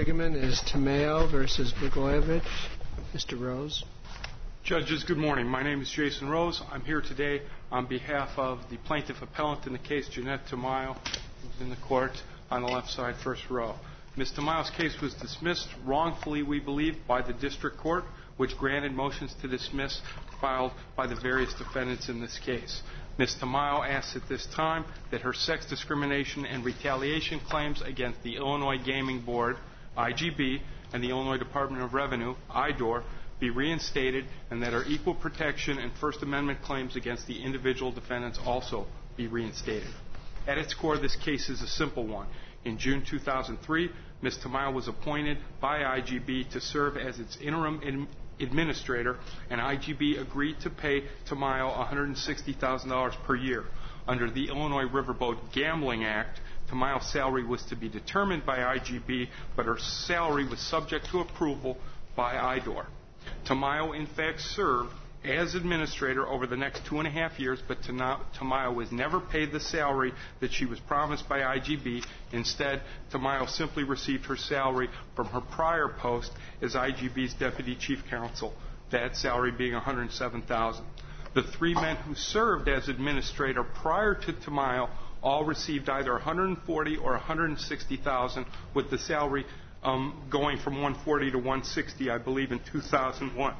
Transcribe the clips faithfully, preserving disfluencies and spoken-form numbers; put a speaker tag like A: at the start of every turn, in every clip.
A: argument is Tamayo versus Blagojevich. Mister Rose.
B: Judges, good morning. My name is Jason Rose. I'm here today on behalf of the plaintiff appellant in the case, Jeanette Tamayo, who's in the court on the left side, first row. Miz Tamayo's case was dismissed wrongfully, we believe, by the district court, which granted motions to dismiss filed by the various defendants in this case. Miz Tamayo asks at this time that her sex discrimination and retaliation claims against the Illinois Gaming Board, I G B, and the Illinois Department of Revenue, I D O R, be reinstated, and that her equal protection and First Amendment claims against the individual defendants also be reinstated. At its core, this case is a simple one. In June two thousand three, Miz Tamayo was appointed by I G B to serve as its interim in administrator, and I G B agreed to pay Tamayo one hundred sixty thousand dollars per year. Under the Illinois Riverboat Gambling Act, Tamayo's salary was to be determined by I G B, but her salary was subject to approval by I D O R. Tamayo, in fact, served as administrator over the next two and a half years, but Tamayo was never paid the salary that she was promised by I G B. Instead, Tamayo simply received her salary from her prior post as I G B's deputy chief counsel, that salary being one hundred seven thousand dollars. The three men who served as administrator prior to Tamayo all received either one hundred forty thousand dollars or one hundred sixty thousand dollars, with the salary um, going from one hundred forty thousand dollars to one hundred sixty thousand dollars, I believe, in two thousand one.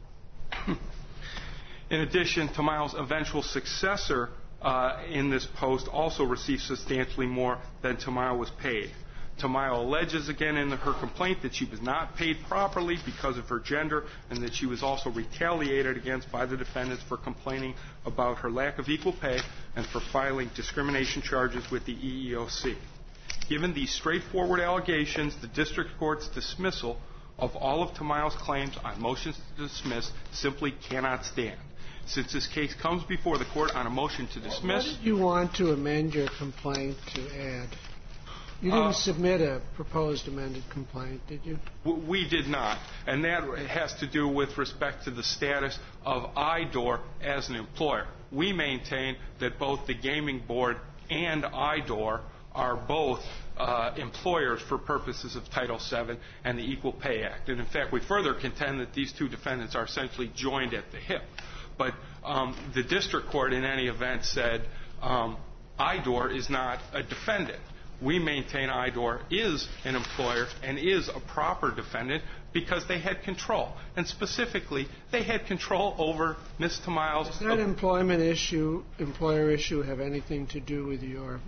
B: In addition, Tamayo's eventual successor uh, in this post also received substantially more than Tamayo was paid. Tamayo alleges again in her complaint that she was not paid properly because of her gender, and that she was also retaliated against by the defendants for complaining about her lack of equal pay and for filing discrimination charges with the E E O C. Given these straightforward allegations, the district court's dismissal of all of Tamayo's claims on motions to dismiss simply cannot stand. Since this case comes before the court on a motion to dismiss...
A: What did you want to amend your complaint to add? You didn't uh, submit a proposed amended complaint, did you?
B: We did not. And that has to do with respect to the status of I D O R as an employer. We maintain that both the Gaming Board and I D O R are both uh, employers for purposes of Title seven and the Equal Pay Act. And in fact, we further contend that these two defendants are essentially joined at the hip. But um, the district court, in any event, said um, I D O R is not a defendant. We maintain I D O R is an employer and is a proper defendant because they had control. And specifically, they had control over Miz Tamayo's...
A: Does that employment issue, employer issue, have anything to do with your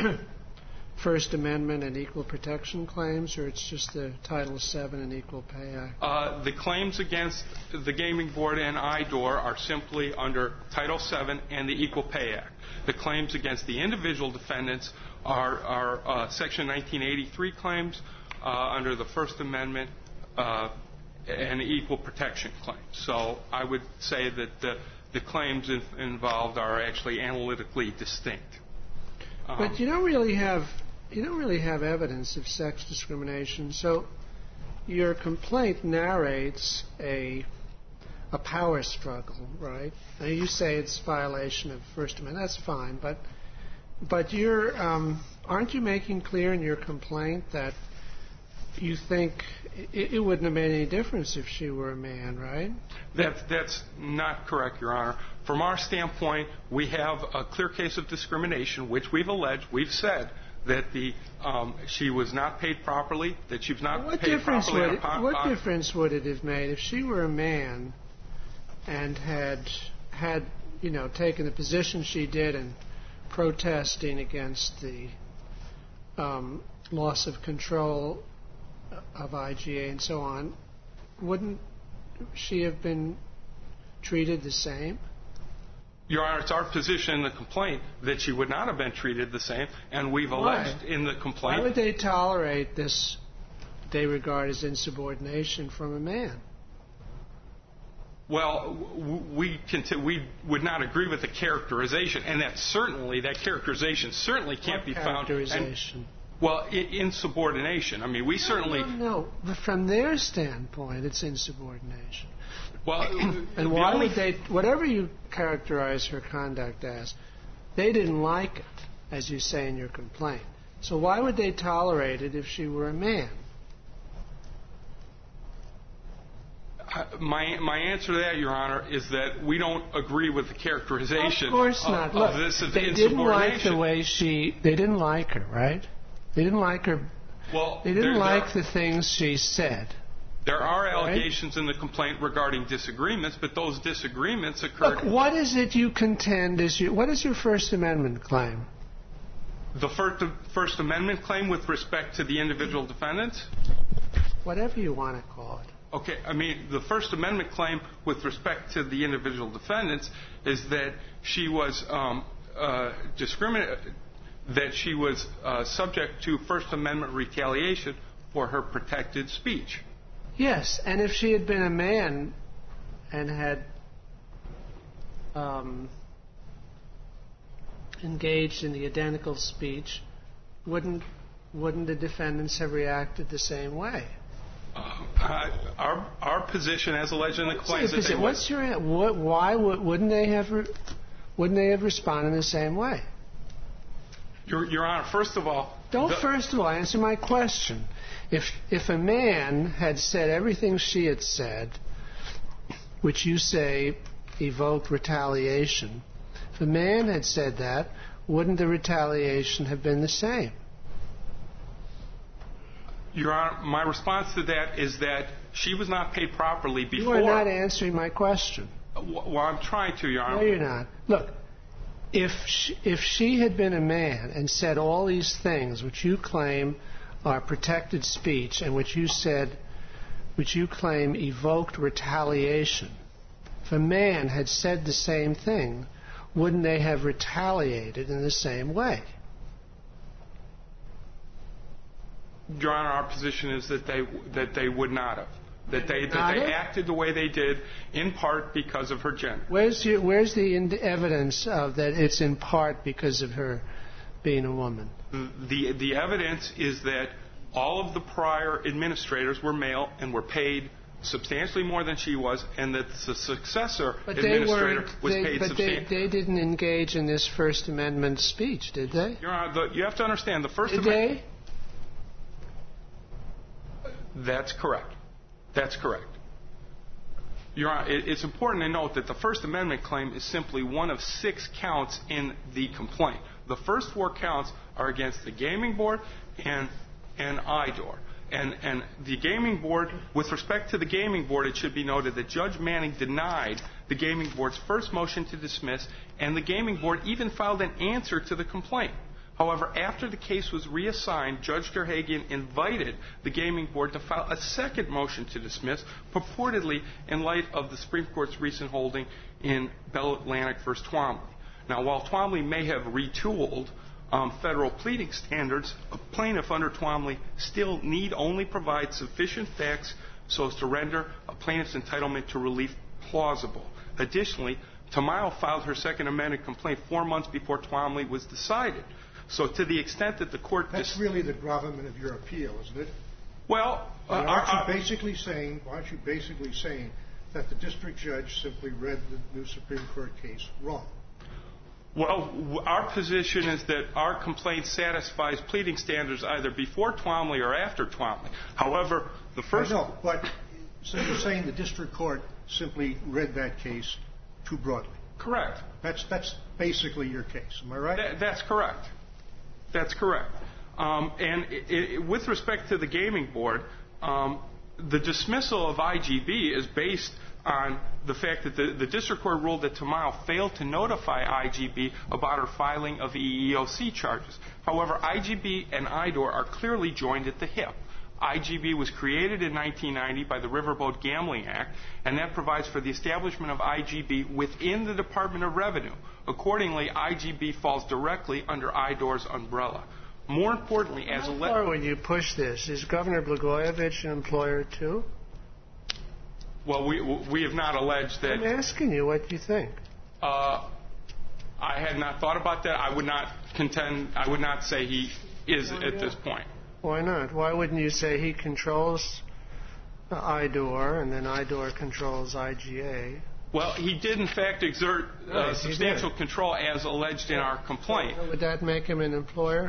A: First Amendment and equal protection claims, or it's just the Title seven and Equal Pay Act?
B: Uh, the claims against the Gaming Board and I D O R are simply under Title seven and the Equal Pay Act. The claims against the individual defendants are, are uh, Section nineteen eighty-three claims uh, under the First Amendment uh, and equal protection claims. So I would say that the, the claims in, involved are actually analytically distinct. Um,
A: but you don't really have you don't really have evidence of sex discrimination. So your complaint narrates a a power struggle, right? Now you say it's violation of First Amendment. That's fine, but but you're um, aren't you making clear in your complaint that you think it, it wouldn't have made any difference if she were a man, right?
B: That, that's not correct, Your Honor. From our standpoint, we have a clear case of discrimination, which we've alleged, we've said that the um, she was not paid properly, that she was not
A: what
B: paid
A: difference
B: properly.
A: Would it,
B: on,
A: what
B: on,
A: difference would it have made if she were a man and had had you know taken the position she did and protesting against the um, loss of control of I G A and so on? Wouldn't she have been treated the same?
B: Your Honor, it's our position in the complaint that she would not have been treated the same, and we've alleged
A: Why?
B: in the complaint...
A: Why would they tolerate this they regard as insubordination from a man?
B: Well, we cont- we would not agree with the characterization, and that certainly, that characterization certainly can't
A: what
B: be found...
A: characterization?
B: And, well, insubordination. I mean, we certainly...
A: No, no, no. From their standpoint, it's insubordination.
B: Well,
A: and why only... would they, whatever you characterize her conduct as, they didn't like it, as you say in your complaint. So why would they tolerate it if she were a man?
B: my my answer to that, Your Honor, is that we don't agree with the characterization
A: of, course not.
B: of,
A: Look,
B: of this as
A: they didn't like the
B: insubordination.
A: way she. They didn't like her, right? They didn't like her.
B: Well,
A: they didn't
B: there,
A: like
B: there,
A: the things she said.
B: There are allegations
A: right?
B: in the complaint regarding disagreements, but those disagreements occurred.
A: Look, what is it you contend is your? What is your First Amendment claim?
B: The First, First Amendment claim with respect to the individual defendants?
A: Whatever you want to call it.
B: Okay, I mean, the First Amendment claim with respect to the individual defendants is that she was um, uh, discriminated, that she was uh, subject to First Amendment retaliation for her protected speech.
A: Yes, and if she had been a man and had um, engaged in the identical speech, wouldn't wouldn't the defendants have reacted the same way?
B: Uh, our our position, as alleged in the complaint, is that they
A: What's your what, why would, wouldn't they have re, wouldn't they have responded in the same way?
B: Your, Your Honor, first of all,
A: don't
B: the,
A: first of all answer my question. If if a man had said everything she had said, which you say evoked retaliation, if a man had said that, wouldn't the retaliation have been the same?
B: Your Honor, my response to that is that she was not paid properly before.
A: You are not answering my question.
B: Well, I'm trying to, Your Honor.
A: No, you're not. Look, if she, if she had been a man and said all these things which you claim are protected speech and which you said, which you claim evoked retaliation, if a man had said the same thing, wouldn't they have retaliated in the same way?
B: Your Honor, our position is that they that they would not have. That they that they acted the way they did, in part because of her gender.
A: Where's your, where's the in- evidence of that it's in part because of her being a woman?
B: The the evidence is that all of the prior administrators were male and were paid substantially more than she was, and that the successor
A: but
B: administrator was
A: they,
B: paid
A: but
B: substantially.
A: They, they didn't engage in this First Amendment speech, did they?
B: Your Honor, the, you have to understand the First
A: did
B: Amendment.
A: They?
B: That's correct. That's correct. Your Honor, it, it's important to note that the First Amendment claim is simply one of six counts in the complaint. The first four counts are against the Gaming Board and and I D O R. And, and the Gaming Board, with respect to the Gaming Board, it should be noted that Judge Manning denied the Gaming Board's first motion to dismiss, and the Gaming Board even filed an answer to the complaint. However, after the case was reassigned, Judge Gerhagen invited the Gaming Board to file a second motion to dismiss, purportedly in light of the Supreme Court's recent holding in Bell Atlantic v. Twomley. Now, while Twomley may have retooled um, federal pleading standards, a plaintiff under Twomley still need only provide sufficient facts so as to render a plaintiff's entitlement to relief plausible. Additionally, Tamayo filed her second amended complaint four months before Twomley was decided. So to the extent that the court...
C: That's dis- really the gravamen of your appeal, isn't it?
B: Well... Uh,
C: aren't
B: uh,
C: you basically saying, aren't you basically saying that the district judge simply read the new Supreme Court case wrong?
B: Well, w- our position is that our complaint satisfies pleading standards either before Twomley or after Twomley. However, the first...
C: I know, but so you're saying the district court simply read that case too broadly?
B: Correct.
C: That's, that's basically your case, am I right?
B: Th- that's correct. That's correct. Um, and it, it, with respect to the Gaming Board, um, the dismissal of I G B is based on the fact that the, the district court ruled that Tamayo failed to notify I G B about her filing of E E O C charges. However, I G B and I D O R are clearly joined at the hip. I G B was created in nineteen ninety by the Riverboat Gambling Act, and that provides for the establishment of I G B within the Department of Revenue. Accordingly, I G B falls directly under I D O R's umbrella. More importantly, as a...
A: How far would you push this? Is Governor Blagojevich an employer, too?
B: Well, we we have not alleged that...
A: I'm asking you what you think.
B: Uh, I had not thought about that. I would not contend... I would not say he is
A: oh,
B: at
A: yeah.
B: this point.
A: Why not? Why wouldn't you say he controls I D O R and then I D O R controls I G A?
B: Well, he did, in fact, exert uh,
A: right,
B: substantial control as alleged in our complaint.
A: Would that make him an employer?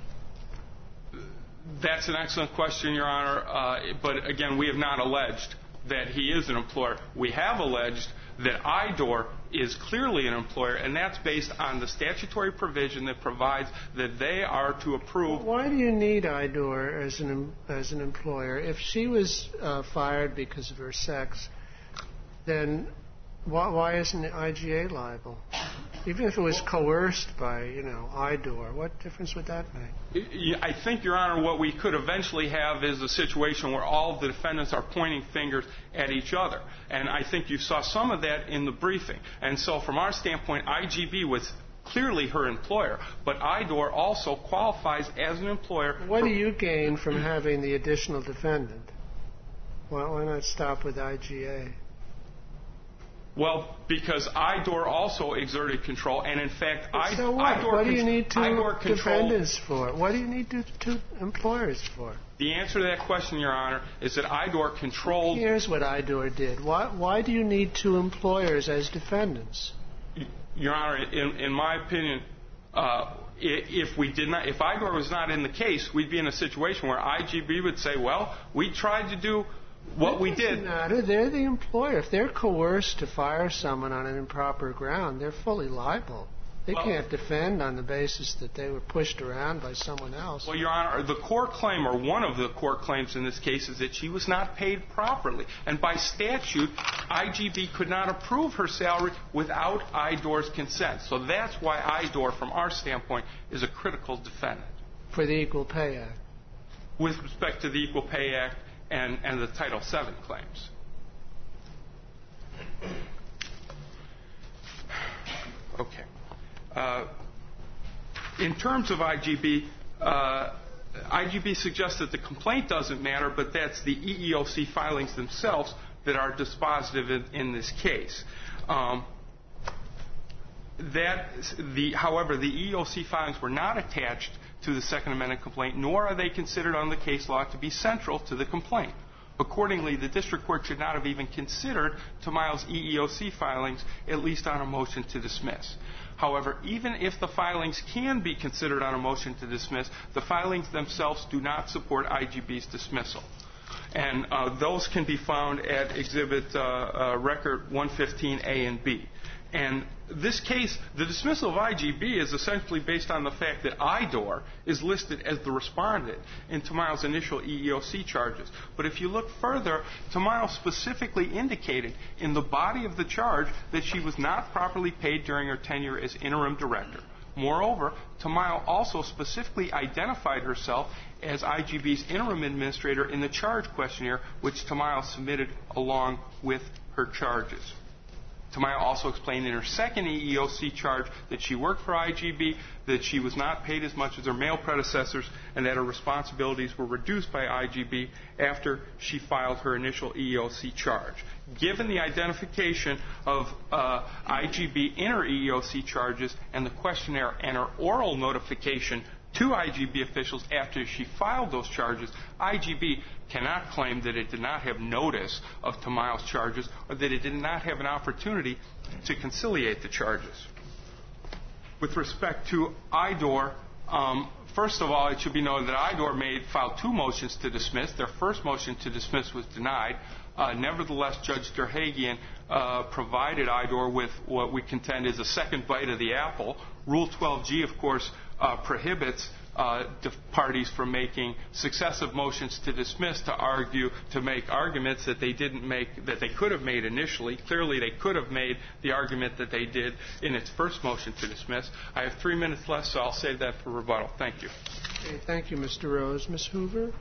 B: That's an excellent question, Your Honor. Uh, but, again, we have not alleged that he is an employer. We have alleged that I D O R is clearly an employer, and that's based on the statutory provision that provides that they are to approve.
A: Why do you need I D O R as an as an employer? If she was uh, fired because of her sex, then why, why isn't the I G A liable? Even if it was coerced by, you know, I D O R, what difference would that make?
B: I think, Your Honor, what we could eventually have is a situation where all of the defendants are pointing fingers at each other. And I think you saw some of that in the briefing. And so from our standpoint, I G B was clearly her employer, but I D O R also qualifies as an employer.
A: What do you gain from having the additional defendant? Why, why not stop with I G A?
B: Well, because I D O R also exerted control, and in fact, I,
A: so what?
B: I D O R
A: what do you need two
B: I D O R
A: defendants for? What do you need two, two employers for?
B: The answer to that question, Your Honor, is that I D O R controlled.
A: Here's what I D O R did. Why, why do you need two employers as defendants?
B: Your Honor, in, in my opinion, uh, if we did not, if I D O R was not in the case, we'd be in a situation where I G B would say, "Well, we tried to do what we did."
A: It doesn't matter. They're the employer. If they're coerced to fire someone on an improper ground, they're fully liable. They
B: well,
A: can't defend on the basis that they were pushed around by someone else.
B: Well, Your Honor, the core claim, or one of the core claims in this case, is that she was not paid properly. And by statute, I G B could not approve her salary without I D O R's consent. So that's why I D O R, from our standpoint, is a critical defendant.
A: For the Equal Pay Act.
B: With respect to the Equal Pay Act and, and the Title seven claims. Okay. Uh, in terms of I G B, uh, I G B suggests that the complaint doesn't matter, but that's the E E O C filings themselves that are dispositive in, in this case. Um, that the, however, the E E O C filings were not attached to the Second Amendment complaint, nor are they considered on the case law to be central to the complaint. Accordingly, the district court should not have even considered Tamayo's E E O C filings, at least on a motion to dismiss. However, even if the filings can be considered on a motion to dismiss, the filings themselves do not support I G B's dismissal. And uh, those can be found at Exhibit uh, uh, Record one fifteen A and B. And this case, the dismissal of I G B is essentially based on the fact that I D O R is listed as the respondent in Tamayo's initial E E O C charges. But if you look further, Tamayo specifically indicated in the body of the charge that she was not properly paid during her tenure as interim director. Moreover, Tamayo also specifically identified herself as I G B's interim administrator in the charge questionnaire, which Tamayo submitted along with her charges. Tamayo also explained in her second E E O C charge that she worked for I G B, that she was not paid as much as her male predecessors, and that her responsibilities were reduced by I G B after she filed her initial E E O C charge. Given the identification of uh, I G B in her E E O C charges and the questionnaire and her oral notification to I G B officials after she filed those charges, I G B cannot claim that it did not have notice of Tamayo's charges or that it did not have an opportunity to conciliate the charges. With respect to I D O R, um, first of all, it should be noted that I D O R made, filed two motions to dismiss. Their first motion to dismiss was denied. Uh, nevertheless, Judge Derhagian uh, provided I D O R with what we contend is a second bite of the apple. Rule twelve G, of course, uh, prohibits uh, parties from making successive motions to dismiss to argue, to make arguments that they didn't make, that they could have made initially. Clearly, they could have made the argument that they did in its first motion to dismiss. I have three minutes left, so I'll save that for rebuttal. Thank you.
A: Okay, thank you, Mister Rose. Miz Hoover?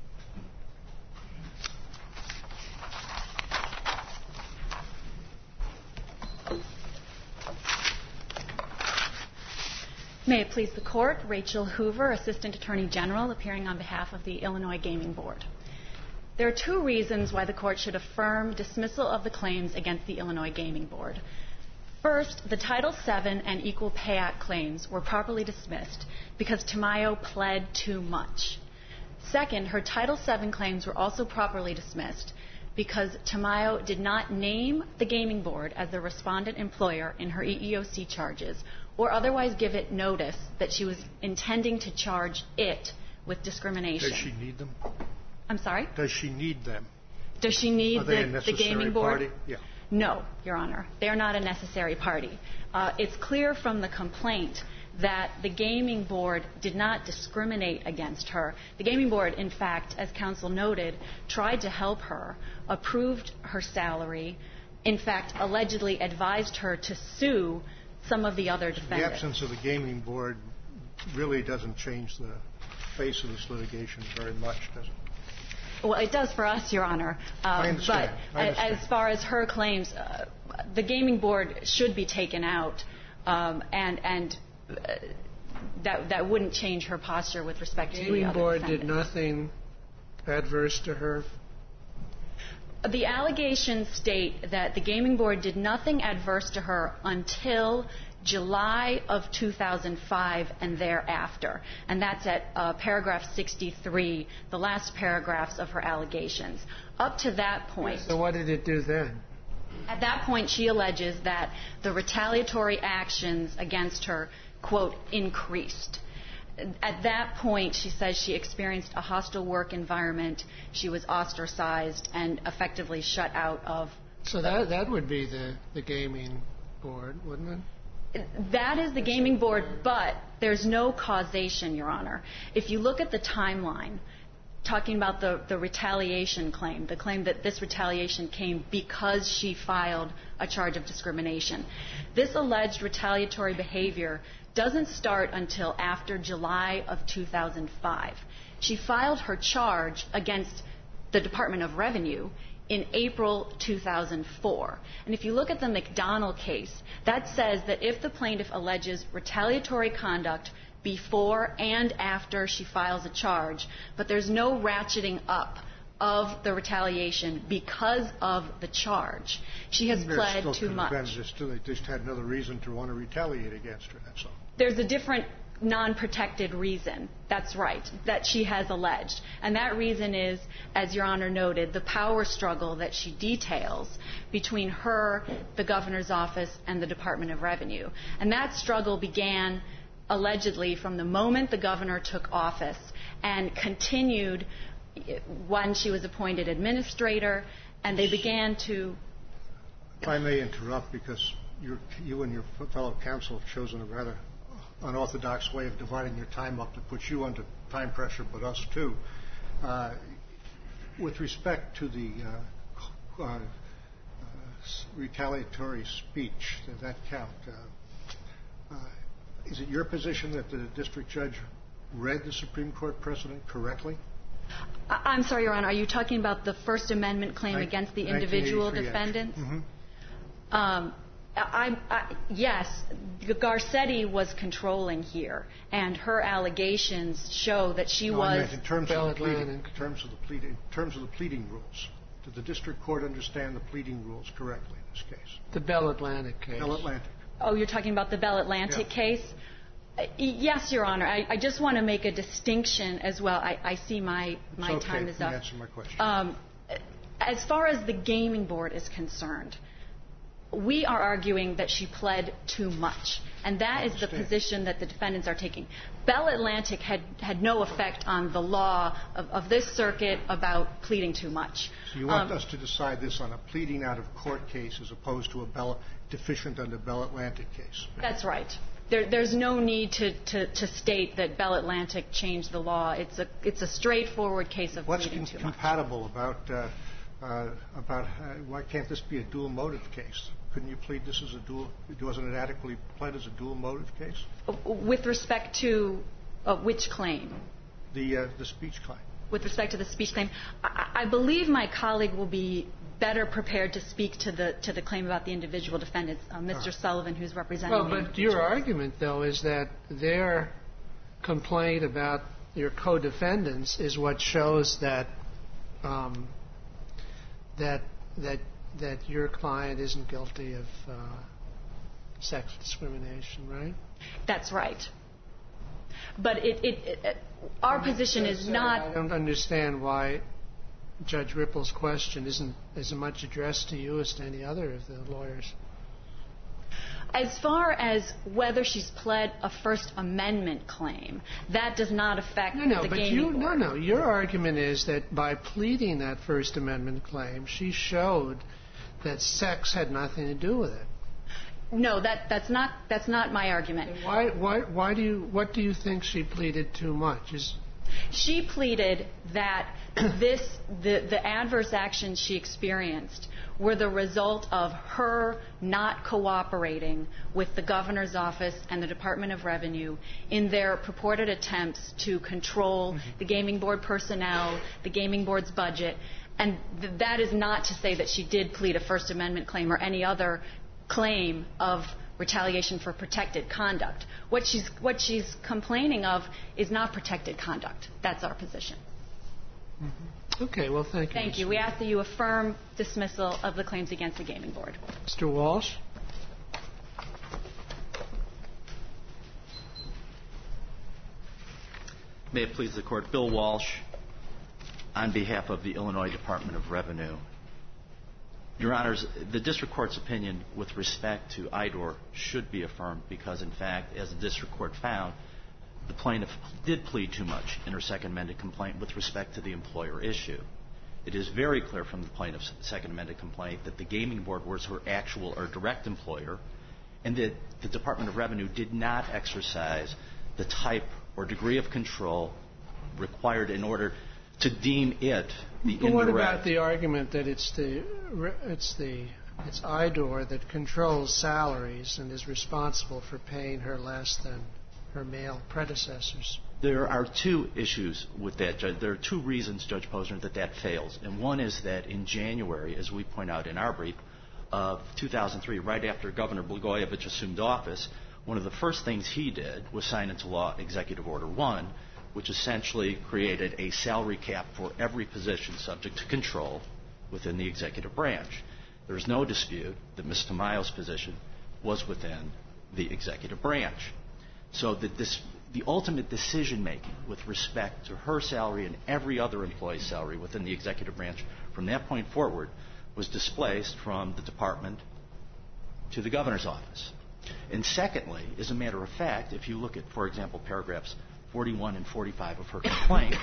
D: May it please the Court, Rachel Hoover, Assistant Attorney General, appearing on behalf of the Illinois Gaming Board. There are two reasons why the Court should affirm dismissal of the claims against the Illinois Gaming Board. First, the Title seven and Equal Pay Act claims were properly dismissed because Tamayo pled too much. Second, her Title seven claims were also properly dismissed because Tamayo did not name the Gaming Board as the respondent employer in her E E O C charges or otherwise give it notice that she was intending to charge it with discrimination.
C: Does she need them?
D: I'm sorry?
C: Does she need them?
D: Does she need
C: Are they a
D: the, the
C: necessary
D: gaming board?
C: party? Yeah.
D: No, Your Honor. They're not a necessary party. Uh, it's clear from the complaint that the gaming board did not discriminate against her. The gaming board, in fact, as counsel noted, tried to help her, approved her salary, in fact, allegedly advised her to sue some of the other defendants.
C: The absence of the gaming board really doesn't change the face of this litigation very much, does it?
D: Well, it does for us, Your Honor. Um,
C: I understand.
D: But
C: I understand.
D: as far as her claims, uh, the gaming board should be taken out, um, and and uh, that that wouldn't change her posture with respect to the other
A: gaming board did
D: defendants.
A: nothing adverse to her?
D: The allegations state that the gaming board did nothing adverse to her until July of two thousand five and thereafter. And that's at uh, paragraph sixty-three, the last paragraphs of her allegations. Up to that point,
A: So what did it do then?
D: at that point, she alleges that the retaliatory actions against her, quote, increased. At that point, she says she experienced a hostile work environment. She was ostracized and effectively shut out of.
A: So that that would be the, the gaming board, wouldn't it?
D: That is the gaming board, but there's no causation, Your Honor. If you look at the timeline, talking about the, the retaliation claim, the claim that this retaliation came because she filed a charge of discrimination, this alleged retaliatory behavior doesn't start until after July of two thousand five. She filed her charge against the Department of Revenue in April two thousand four. And if you look at the McDonnell case, that says that if the plaintiff alleges retaliatory conduct before and after she files a charge, but there's no ratcheting up of the retaliation because of the charge, she has
C: There's
D: pled
C: still
D: too
C: could have
D: much.
C: been just, they just had another reason to want to retaliate against her, that's all.
D: There's a different non-protected reason, that's right, that she has alleged. And that reason is, as Your Honor noted, the power struggle that she details between her, the governor's office, and the Department of Revenue. And that struggle began allegedly from the moment the governor took office and continued when she was appointed administrator, and they began to...
C: If I may interrupt, because you're, you and your fellow counsel have chosen a rather unorthodox way of dividing your time up to put you under time pressure, but us too. Uh, with respect to the uh, uh, uh, retaliatory speech, does that count? Uh, uh, is it your position that the district judge read the Supreme Court precedent correctly?
D: I- I'm sorry, Your Honor, are you talking about the First Amendment claim
C: Nin-
D: against the individual defendants?
C: Mm-hmm.
D: Um, I, I, yes, Garcetti was controlling here, and her allegations show that she
C: no,
D: was.
C: I meant in terms
A: Bell
C: of the pleading,
A: Atlantic.
C: in terms of the pleading, in terms of the pleading rules. Did the district court understand the pleading rules correctly in this case?
A: The Bell Atlantic case.
C: Bell Atlantic.
D: Oh, you're talking about the Bell Atlantic
C: Yeah.
D: case? Uh, yes, Your Honor. I, I just want to make a distinction as well. I, I see my, my
C: It's okay.
D: time is
C: You
D: up.
C: answer my question.
D: Um, as far as the gaming board is concerned, we are arguing that she pled too much, and that is the position that the defendants are taking. Bell Atlantic had, had no effect on the law of, of this circuit about pleading too much.
C: So you want
D: Um,
C: us to decide this on a pleading out of court case as opposed to a Bell, deficient under Bell Atlantic case?
D: That's right. There, there's no need to, to, to state that Bell Atlantic changed the law. It's a, it's a straightforward case of
C: What's
D: pleading
C: com-
D: too much.
C: compatible about, uh, uh, about uh, why can't this be a dual motive case? Couldn't you plead this as a dual, wasn't it adequately pled as a dual motive case?
D: With respect to uh, which claim?
C: The, uh, the speech claim.
D: With respect to the speech claim, I, I believe my colleague will be better prepared to speak to the to the claim about the individual defendants, uh, Mister
C: Right.
D: Sullivan, who's representing
A: Well,
D: the
A: but your argument, though, is that their complaint about your co-defendants is what shows that um, that that that your client isn't guilty of uh, sex discrimination, right?
D: That's right. But it, it, it our position is not.
A: I don't understand why Judge Ripple's question isn't as much addressed to you as to any other of the lawyers.
D: As far as whether she's pled a First Amendment claim, that does not affect
A: no, no,
D: the
A: but
D: gaming
A: you,
D: board.
A: No, no. Your argument is that by pleading that First Amendment claim, she showed that sex had nothing to do with it.
D: No, that, that's not that's not my argument.
A: Why, why, why do you, what do you think she pleaded too much? Is,
D: She pleaded that this the, the adverse actions she experienced were the result of her not cooperating with the governor's office and the Department of Revenue in their purported attempts to control mm-hmm. the gaming board personnel, the gaming board's budget. And th- that is not to say that she did plead a First Amendment claim or any other claim of retaliation for protected conduct. What she's, what she's complaining of is not protected conduct. That's our position.
A: Mm-hmm. Okay, well, thank you.
D: Thank you. We ask that you affirm dismissal of the claims against the gaming board.
A: Mister Walsh?
E: May it please the Court. Bill Walsh, on behalf of the Illinois Department of Revenue. Your Honors, the District Court's opinion with respect to I D O R should be affirmed because, in fact, as the District Court found, the plaintiff did plead too much in her Second Amended complaint with respect to the employer issue. It is very clear from the plaintiff's Second Amended complaint that the gaming board was her actual or direct employer and that the Department of Revenue did not exercise the type or degree of control required in order to deem it the
A: but
E: indirect.
A: What about the argument that it's the it's the it's I D O R that controls salaries and is responsible for paying her less than her male predecessors?
E: There are two issues with that, Judge. There are two reasons, Judge Posner, that that fails. And one is that in January, as we point out in our brief, of two thousand three, right after Governor Blagojevich assumed office, one of the first things he did was sign into law Executive Order one, which essentially created a salary cap for every position subject to control within the executive branch. There is no dispute that Miz Tamayo's position was within the executive branch. So that this, the ultimate decision-making with respect to her salary and every other employee's salary within the executive branch from that point forward was displaced from the department to the governor's office. And secondly, as a matter of fact, if you look at, for example, paragraphs forty-one and forty-five of her complaint,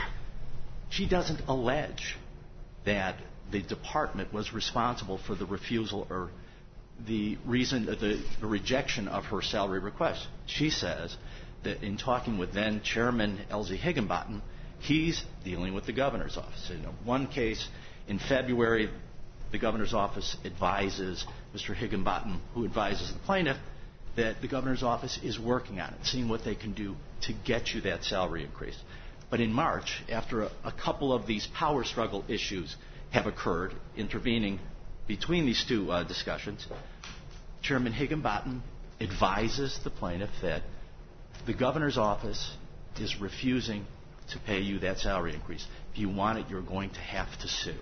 E: she doesn't allege that the department was responsible for the refusal or the reason, the, the rejection of her salary request. She says that in talking with then Chairman Elzie Higginbottom, he's dealing with the governor's office. In one case, in February, the governor's office advises Mister Higginbottom, who advises the plaintiff, that the governor's office is working on it, seeing what they can do to get you that salary increase. But in March, after a, a couple of these power struggle issues have occurred, intervening between these two uh, discussions, Chairman Higginbottom advises the plaintiff that the governor's office is refusing to pay you that salary increase. If you want it, you're going to have to sue.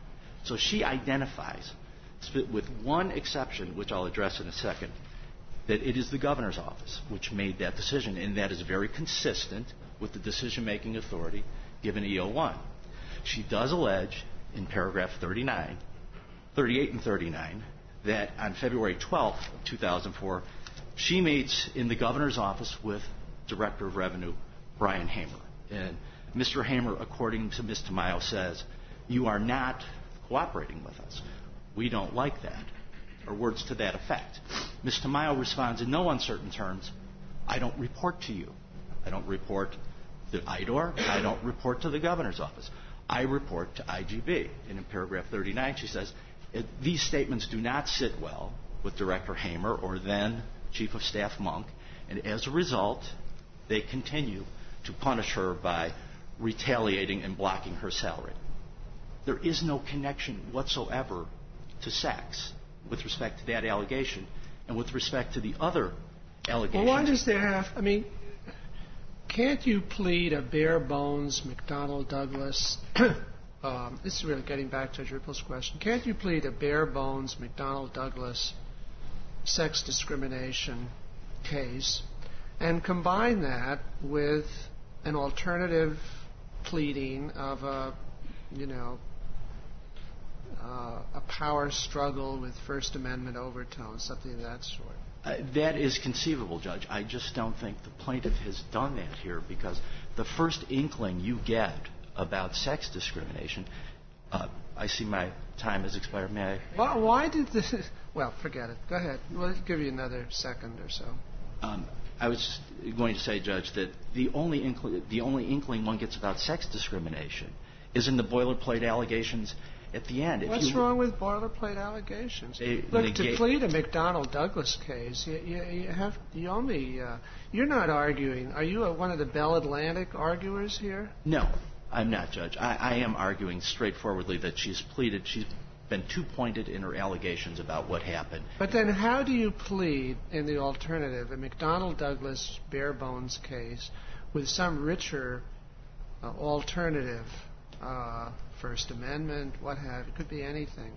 E: So she identifies, with one exception, which I'll address in a second, that it is the governor's office which made that decision, and that is very consistent with the decision-making authority given E O one. She does allege in paragraph thirty-nine, thirty-eight and thirty-nine that on February twelfth of two thousand four, she meets in the governor's office with Director of Revenue Brian Hamer. And Mister Hamer, according to Miz Tamayo, says, "You are not cooperating with us. We don't like that," or words to that effect. Miz Tamayo responds in no uncertain terms, "I don't report to you. I don't report to I D O R. I don't report to the governor's office. I report to I G B." And in paragraph thirty-nine, she says, "These statements do not sit well with Director Hamer or then Chief of Staff Monk, and as a result, they continue to punish her by retaliating and blocking her salary." There is no connection whatsoever to sex with respect to that allegation and with respect to the other allegations.
A: Well, why does there have, I mean, can't you plead a bare bones McDonnell Douglas, um, this is really getting back to Judge Ripple's question, can't you plead a bare bones McDonnell Douglas sex discrimination case and combine that with an alternative pleading of a, you know, uh, a power struggle with First Amendment overtones, something of that sort?
E: Uh, that is conceivable, Judge. I just don't think the plaintiff has done that here, because the first inkling you get about sex discrimination, uh, I see my time has expired. May I?
A: Why, why did this? Well, forget it. Go ahead. We'll give you another second or so.
E: Um, I was going to say, Judge, that the only inkling, the only inkling one gets about sex discrimination is in the boilerplate allegations at the end. If
A: What's
E: you,
A: wrong with boilerplate allegations?
E: They,
A: Look,
E: they
A: to
E: ga-
A: plead a McDonnell Douglas case, you, you, you have you only uh, you're not arguing. Are you a, one of the Bell Atlantic arguers here?
E: No, I'm not, Judge. I, I am arguing straightforwardly that she's pleaded. She's been too pointed in her allegations about what happened.
A: But then, how do you plead in the alternative, a McDonnell Douglas bare bones case, with some richer uh, alternative? Uh, First Amendment, what have you. It could be anything.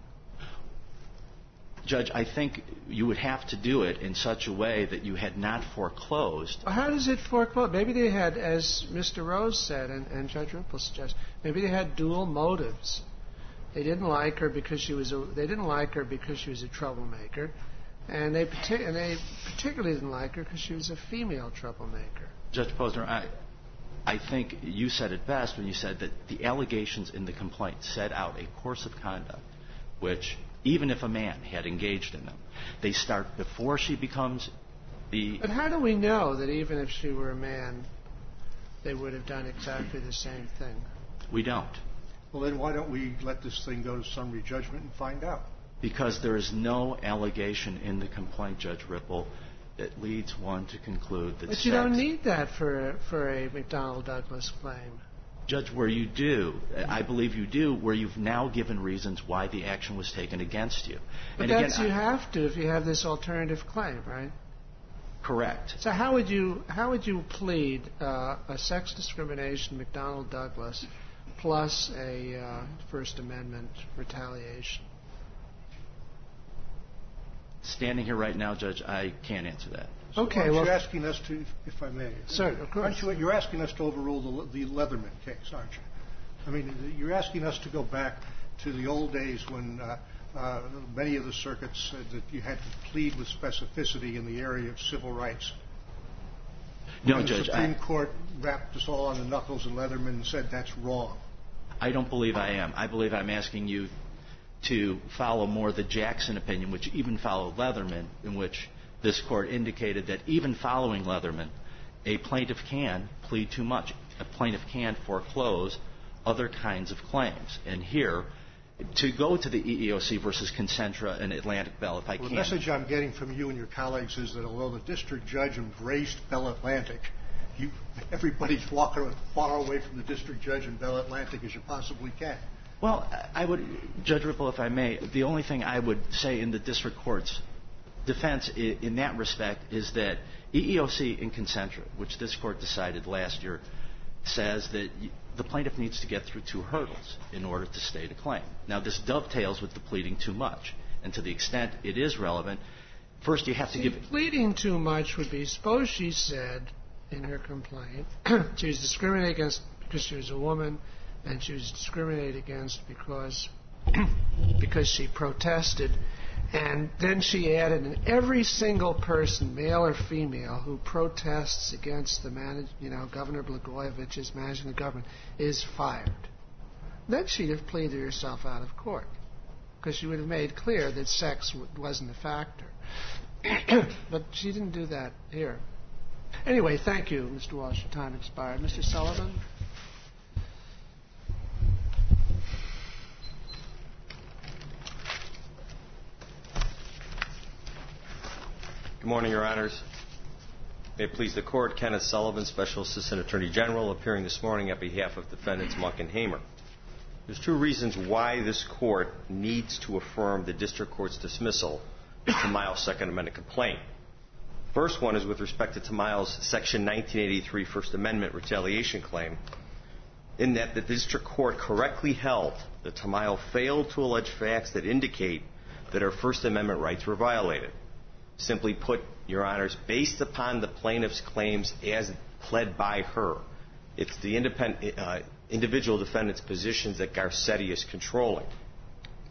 E: Judge, I think you would have to do it in such a way that you had not foreclosed.
A: Well, how does it foreclose? Maybe they had, as Mister Rose said and, and Judge Ripple suggests, maybe they had dual motives. They didn't like her because she was a, they didn't like her because she was a troublemaker, and they partic- and they particularly didn't like her because she was a female troublemaker.
E: Judge Posner, I I think you said it best when you said that the allegations in the complaint set out a course of conduct which, even if a man had engaged in them, they start before she becomes the...
A: But how do we know that even if she were a man, they would have done exactly the same thing?
E: We don't.
C: Well, then why don't we let this thing go to summary judgment and find out?
E: Because there is no allegation in the complaint, Judge Ripple, that leads one to conclude that
A: But
E: sex...
A: you don't need that for a, for a McDonnell Douglas claim.
E: Judge, where you do, I believe you do, where you've now given reasons why the action was taken against you.
A: But
E: and
A: that's
E: again,
A: you have to if you have this alternative claim, right?
E: Correct.
A: So how would you how would you plead uh, a sex discrimination McDonnell Douglas plus a uh, First Amendment retaliation?
E: Standing here right now, Judge, I can't answer that.
C: So
A: Okay,
C: aren't
A: well,
C: you asking us to, if I may?
A: Sir, of course.
C: Aren't you, you're asking us to overrule the, the Leatherman case, aren't you? I mean, you're asking us to go back to the old days when uh, uh, many of the circuits said that you had to plead with specificity in the area of civil rights.
E: No,
C: and
E: Judge.
C: The Supreme
E: I,
C: Court wrapped us all on the knuckles in Leatherman and said that's wrong.
E: I don't believe I am. I believe I'm asking you to follow more the Jackson opinion, which even followed Leatherman, in which this Court indicated that even following Leatherman, a plaintiff can plead too much. A plaintiff can foreclose other kinds of claims. And here, to go to the E E O C versus Concentra and Atlantic Bell, if I
C: well,
E: can.
C: The message I'm getting from you and your colleagues is that although the district judge embraced Bell Atlantic, you, everybody's walking as far away from the district judge in Bell Atlantic as you possibly can.
E: Well, I would, Judge Ripple, if I may, the only thing I would say in the district court's defense in that respect is that E E O C in Concentra, which this Court decided last year, says that the plaintiff needs to get through two hurdles in order to state a claim. Now, this dovetails with the pleading too much. And to the extent it is relevant, first you have
A: See,
E: to give...
A: pleading too much would be, suppose she said in her complaint she was discriminated against because she was a woman, and she was discriminated against because because she protested, and then she added, and every single person, male or female, who protests against the manage, you know, Governor Blagojevich is managing the government, is fired. Then she'd have pleaded herself out of court, because she would have made clear that sex w- wasn't a factor. But she didn't do that here. Anyway, thank you, Mister Walsh. Your time expired. Mister Sullivan?
F: Good morning, Your Honors. May it please the Court, Kenneth Sullivan, Special Assistant Attorney General, appearing this morning on behalf of defendants Muck and Hamer. There's two reasons why this Court needs to affirm the District Court's dismissal of Tamile's Second Amendment complaint. First one is with respect to Tamile's Section nineteen eighty-three First Amendment retaliation claim, in that the District Court correctly held that Tamile failed to allege facts that indicate that her First Amendment rights were violated. Simply put, Your Honors, based upon the plaintiff's claims as pled by her, it's the independent, uh, individual defendant's positions that Garcetti is controlling.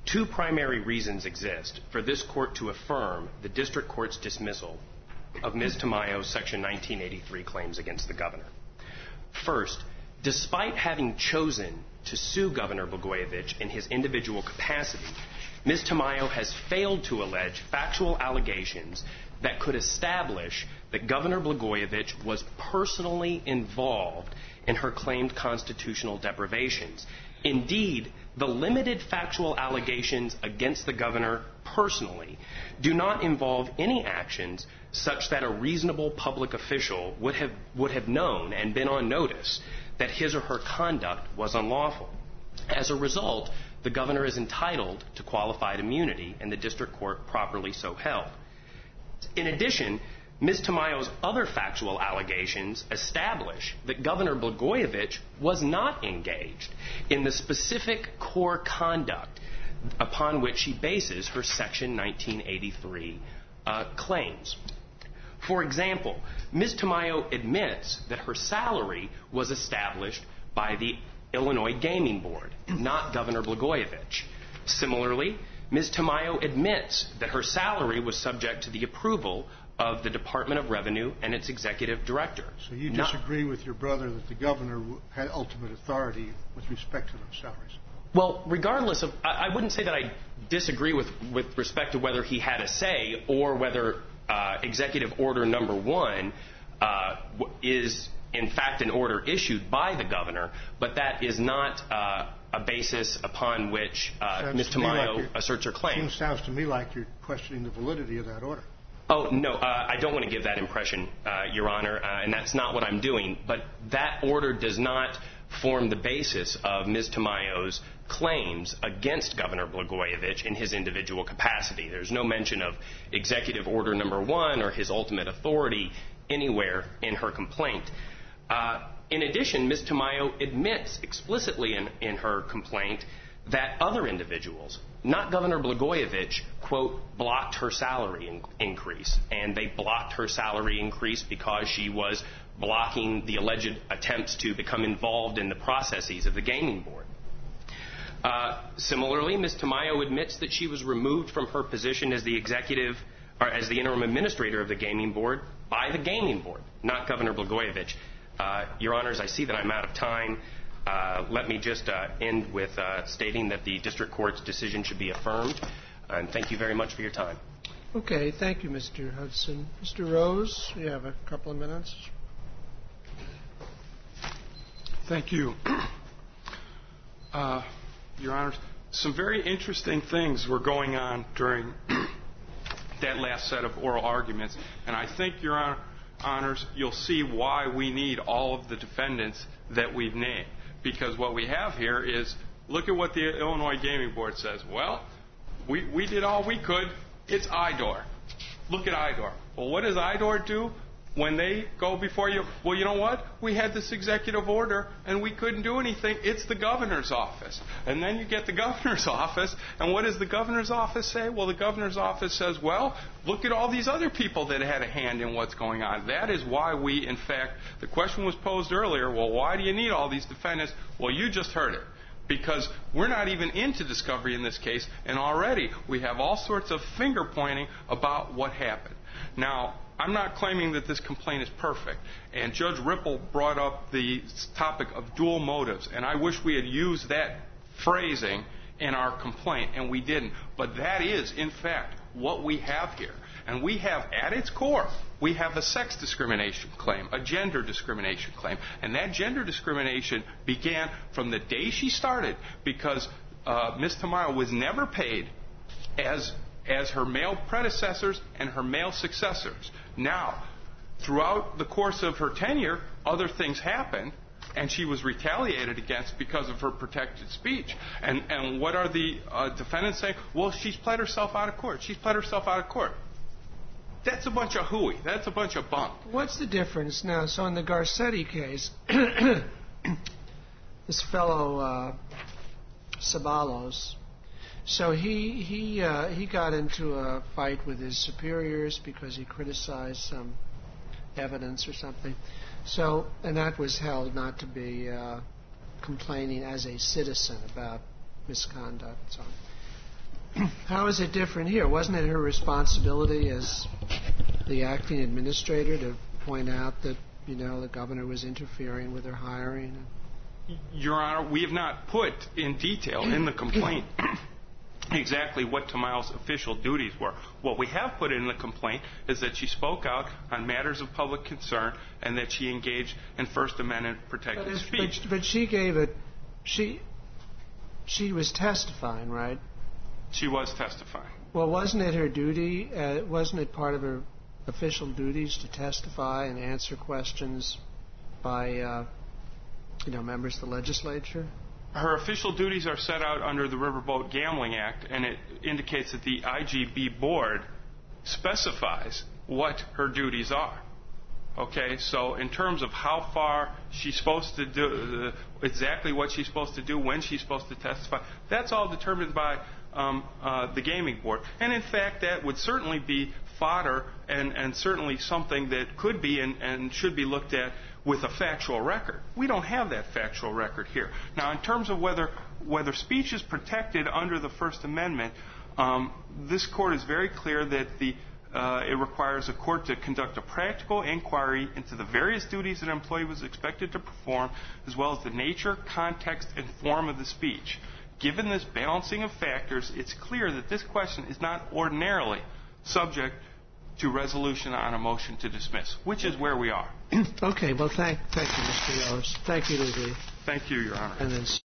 G: Two primary reasons exist for this court to affirm the district court's dismissal of Miz Tamayo's Section nineteen eighty-three claims against the governor. First, despite having chosen to sue Governor Blagojevich in his individual capacity, Miz Tamayo has failed to allege factual allegations that could establish that Governor Blagojevich was personally involved in her claimed constitutional deprivations. Indeed, the limited factual allegations against the governor personally do not involve any actions such that a reasonable public official would have, would have known and been on notice that his or her conduct was unlawful. As a result, the governor is entitled to qualified immunity, and the district court properly so held. In addition, Miz Tamayo's other factual allegations establish that Governor Blagojevich was not engaged in the specific core conduct upon which she bases her Section nineteen eighty-three uh, claims. For example, Miz Tamayo admits that her salary was established by the Illinois Gaming Board, not Governor Blagojevich. Similarly, Miz Tamayo admits that her salary was subject to the approval of the Department of Revenue and its executive director.
C: So you disagree with your brother that the governor had ultimate authority with respect to those salaries?
G: Well, regardless of, I, I wouldn't say that I disagree with, with respect to whether he had a say or whether uh, Executive Order Number One uh, is in fact an order issued by the governor, but that is not uh, a basis upon which uh, Miz Tamayo like asserts her claim.
C: It sounds to me like you're questioning the validity of that order.
G: Oh, no, uh, I don't want to give that impression, uh, Your Honor, uh, and that's not what I'm doing. But that order does not form the basis of Miz Tamayo's claims against Governor Blagojevich in his individual capacity. There's no mention of Executive Order Number One or his ultimate authority anywhere in her complaint. Uh, in addition, Miz Tamayo admits explicitly in, in her complaint that other individuals, not Governor Blagojevich, quote, blocked her salary in- increase. And they blocked her salary increase because she was blocking the alleged attempts to become involved in the processes of the gaming board. Uh, similarly, Miz Tamayo admits that she was removed from her position as the executive, or as the interim administrator of the gaming board by the gaming board, not Governor Blagojevich. Uh, Your Honors, I see that I'm out of time. Uh, let me just uh, end with uh, stating that the district court's decision should be affirmed. And thank you very much for your time.
A: Okay, thank you, Mister Hudson. Mister Rose, you have a couple of minutes.
B: Thank you. Uh, Your Honors, some very interesting things were going on during that last set of oral arguments, and I think, Your Honor, Honors, you'll see why we need all of the defendants that we've named. Because what we have here is, look at what the Illinois Gaming Board says. Well, we, we did all we could. It's I D O R. Look at I D O R. Well, what does I D O R do when they go before you? Well, you know what? We had this executive order, and we couldn't do anything. It's the governor's office. And then you get the governor's office, and what does the governor's office say? Well, the governor's office says, well, look at all these other people that had a hand in what's going on. That is why we, in fact, the question was posed earlier, well, why do you need all these defendants? Well, you just heard it. Because we're not even into discovery in this case, and already we have all sorts of finger pointing about what happened. Now, I'm not claiming that this complaint is perfect, and Judge Ripple brought up the topic of dual motives, and I wish we had used that phrasing in our complaint, and we didn't. But that is, in fact, what we have here. And we have, at its core, we have a sex discrimination claim, a gender discrimination claim. And that gender discrimination began from the day she started, because uh, Miz Tamayo was never paid as as her male predecessors and her male successors. Now, throughout the course of her tenure, other things happened, and she was retaliated against because of her protected speech. And, and what are the uh, defendants saying? Well, she's pled herself out of court. She's pled herself out of court. That's a bunch of hooey. That's a bunch of bunk.
A: What's the difference now? So in the Garcetti case, this fellow uh, Sabalos, so he he uh, he got into a fight with his superiors because he criticized some evidence or something. So, and that was held not to be uh, complaining as a citizen about misconduct. So, how is it different here? Wasn't it her responsibility as the acting administrator to point out that, you know, the governor was interfering with her hiring?
B: Your Honor, we have not put in detail in the complaint exactly what Tamayo's official duties were. What we have put in the complaint is that she spoke out on matters of public concern and that she engaged in First Amendment protected
A: but
B: speech.
A: But, but she gave it, she, she was testifying, right?
B: She was testifying.
A: Well, wasn't it her duty, uh, wasn't it part of her official duties to testify and answer questions by, uh, you know, members of the legislature?
B: Her official duties are set out under the Riverboat Gambling Act, and it indicates that the I G B board specifies what her duties are. Okay, so in terms of how far she's supposed to do, uh, exactly what she's supposed to do, when she's supposed to testify, that's all determined by um, uh, the gaming board. And in fact, that would certainly be fodder and, and certainly something that could be and, and should be looked at with a factual record. We don't have that factual record here. Now, in terms of whether whether speech is protected under the First Amendment, um, this court is very clear that the uh, it requires a court to conduct a practical inquiry into the various duties an employee was expected to perform, as well as the nature, context, and form of the speech. Given this balancing of factors, it's clear that this question is not ordinarily subject to resolution on a motion to dismiss, which is where we are.
A: Okay. Well, thank, thank you, Mister Rose. Thank you to the.
B: Thank you, Your Honor.
A: And then